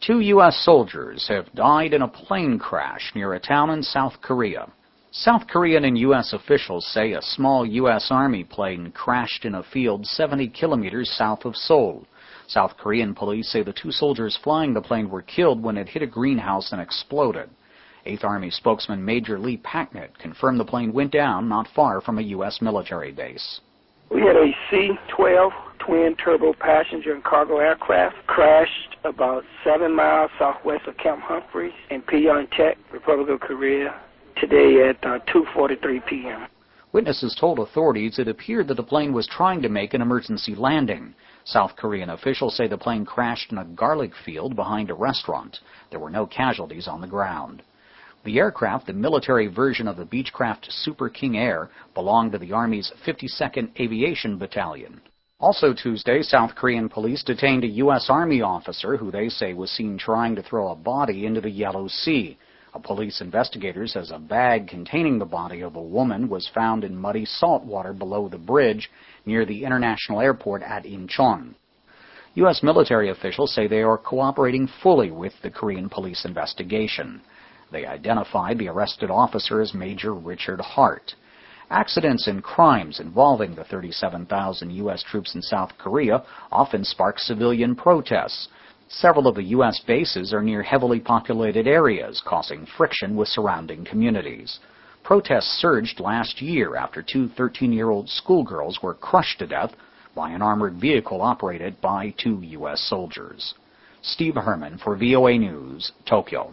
2 U.S. soldiers have died in a plane crash near a town in South Korea. South Korean and U.S. officials say a small U.S. Army plane crashed in a field 70 kilometers south of Seoul. South Korean police say the 2 soldiers flying the plane were killed when it hit a greenhouse and exploded. 8th Army spokesman Major Lee Packnett confirmed the plane went down not far from a U.S. military base. We had a C-12 twin-turbo passenger and cargo aircraft crashed about 7 miles southwest of Camp Humphreys in Pyeongtaek, Republic of Korea, today at 2:43 p.m. Witnesses told authorities it appeared that the plane was trying to make an emergency landing. South Korean officials say the plane crashed in a garlic field behind a restaurant. There were no casualties on the ground. The aircraft, the military version of the Beechcraft Super King Air, belonged to the Army's 52nd Aviation Battalion. Also Tuesday, South Korean police detained a U.S. Army officer who they say was seen trying to throw a body into the Yellow Sea. A police investigator says a bag containing the body of a woman was found in muddy salt water below the bridge near the international airport at Incheon. U.S. military officials say they are cooperating fully with the Korean police investigation. They identified the arrested officer as Major Richard Hart. Accidents and crimes involving the 37,000 U.S. troops in South Korea often spark civilian protests. Several of the U.S. bases are near heavily populated areas, causing friction with surrounding communities. Protests surged last year after 2 13-year-old schoolgirls were crushed to death by an armored vehicle operated by 2 U.S. soldiers. Steve Herman for VOA News, Tokyo.